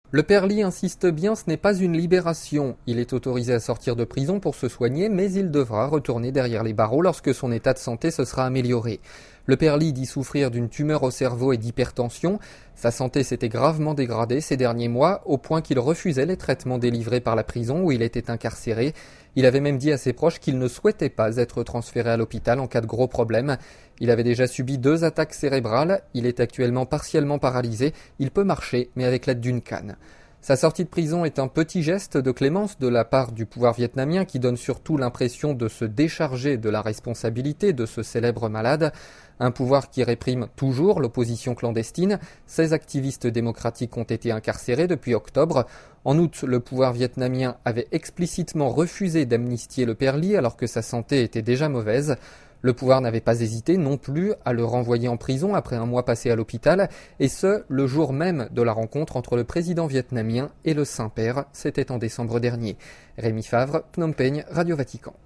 Le père Ly insiste bien, ce n'est pas une libération. Il est autorisé à sortir de prison pour se soigner, mais il devra retourner derrière les barreaux lorsque son état de santé se sera amélioré. Le père Ly dit souffrir d'une tumeur au cerveau et d'hypertension. Sa santé s'était gravement dégradée ces derniers mois, au point qu'il refusait les traitements délivrés par la prison où il était incarcéré. Il avait même dit à ses proches qu'il ne souhaitait pas être transféré à l'hôpital en cas de gros problèmes. Il avait déjà subi 2 attaques cérébrales, il est actuellement partiellement paralysé, il peut marcher mais avec l'aide d'une canne. Sa sortie de prison est un petit geste de clémence de la part du pouvoir vietnamien qui donne surtout l'impression de se décharger de la responsabilité de ce célèbre malade. Un pouvoir qui réprime toujours l'opposition clandestine. 16 activistes démocratiques ont été incarcérés depuis octobre. En août, le pouvoir vietnamien avait explicitement refusé d'amnistier le père Ly alors que sa santé était déjà mauvaise. Le pouvoir n'avait pas hésité non plus à le renvoyer en prison après un mois passé à l'hôpital, et ce, le jour même de la rencontre entre le président vietnamien et le Saint-Père. C'était en décembre dernier. Rémi Favre, Phnom Penh, Radio Vatican.